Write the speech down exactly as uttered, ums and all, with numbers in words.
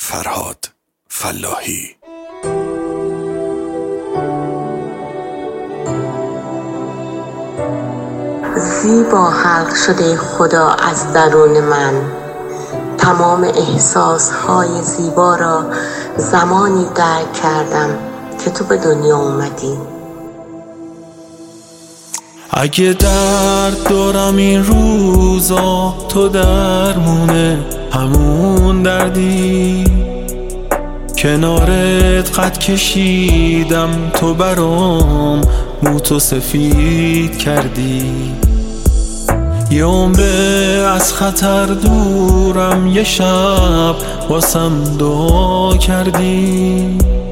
فرهاد فلاحی. زیبا حلق شده خدا از درون من، تمام احساسهای زیبا را زمانی درک کردم که تو به دنیا اومدی. اگه درد دارم این روزا، تو درمونه همون دردی. کنارت قد کشیدم، تو برام موتو سفید کردی. یه عمره از خطر دورم، یه شب واسم دعا کردی.